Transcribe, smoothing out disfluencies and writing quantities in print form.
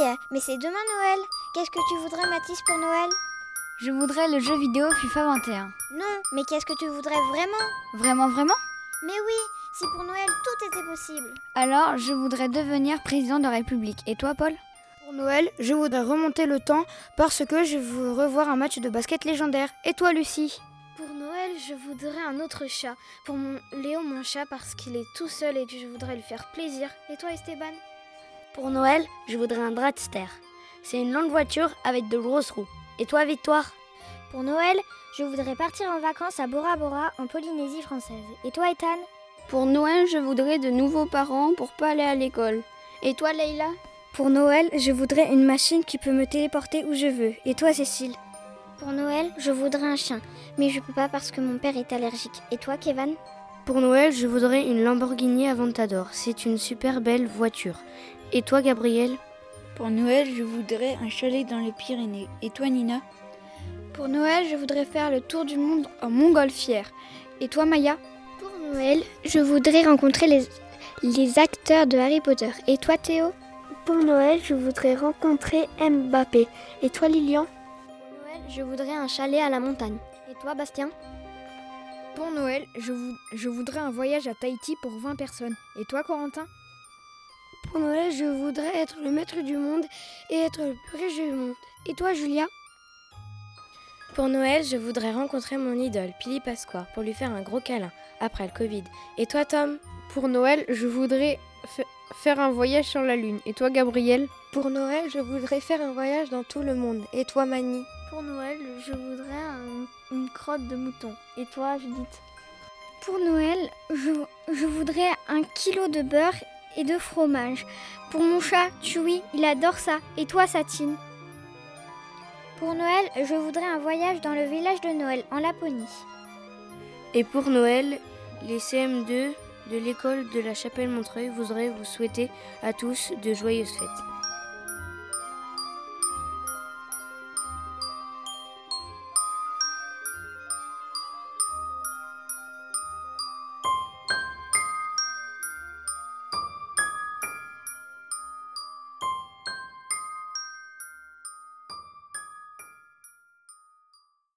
mais c'est demain Noël. Qu'est-ce que tu voudrais, Mathis, pour Noël? Je voudrais le jeu vidéo FIFA 21. Non, mais qu'est-ce que tu voudrais vraiment? Vraiment, vraiment? Mais oui, si pour Noël tout était possible. Alors, je voudrais devenir président de la République. Et toi, Paul? Pour Noël, je voudrais remonter le temps parce que je veux revoir un match de basket légendaire. Et toi, Lucie? Pour Noël, je voudrais un autre chat. Pour Léo, mon chat, parce qu'il est tout seul et que je voudrais lui faire plaisir. Et toi, Esteban? Pour Noël, je voudrais un dragster. C'est une longue voiture avec de grosses roues. Et toi, Victoire? Pour Noël, je voudrais partir en vacances à Bora Bora, en Polynésie française. Et toi, Ethan? Pour Noël, je voudrais de nouveaux parents pour pas aller à l'école. Et toi, Leïla? Pour Noël, je voudrais une machine qui peut me téléporter où je veux. Et toi, Cécile? Pour Noël, je voudrais un chien, mais je peux pas parce que mon père est allergique. Et toi, Kevin? Pour Noël, je voudrais une Lamborghini Aventador. C'est une super belle voiture. Et toi, Gabriel? Pour Noël, je voudrais un chalet dans les Pyrénées. Et toi, Nina? Pour Noël, je voudrais faire le tour du monde en montgolfière. Et toi, Maya? Pour Noël, je voudrais rencontrer les acteurs de Harry Potter. Et toi, Théo? Pour Noël, je voudrais rencontrer Mbappé. Et toi, Lilian? Pour Noël, je voudrais un chalet à la montagne. Et toi, Bastien? Pour Noël, je voudrais un voyage à Tahiti pour 20 personnes. Et toi, Corentin? Pour Noël, je voudrais être le maître du monde et être le plus riche du monde. Et toi, Julia? Pour Noël, je voudrais rencontrer mon idole, Pili Pasqua, pour lui faire un gros câlin, après le Covid. Et toi, Tom? Pour Noël, je voudrais faire un voyage sur la Lune. Et toi, Gabriel? Pour Noël, je voudrais faire un voyage dans tout le monde. Et toi, Mani? Pour Noël, je voudrais une crotte de mouton. Et toi, Judith? Pour Noël, je voudrais 1 kilo de beurre et de fromage. Pour mon chat, Chewy, il adore ça. Et toi, Satine? Pour Noël, je voudrais un voyage dans le village de Noël, en Laponie. Et pour Noël, les CM2 de l'école de la Chapelle Montreuil voudraient vous souhaiter à tous de joyeuses fêtes.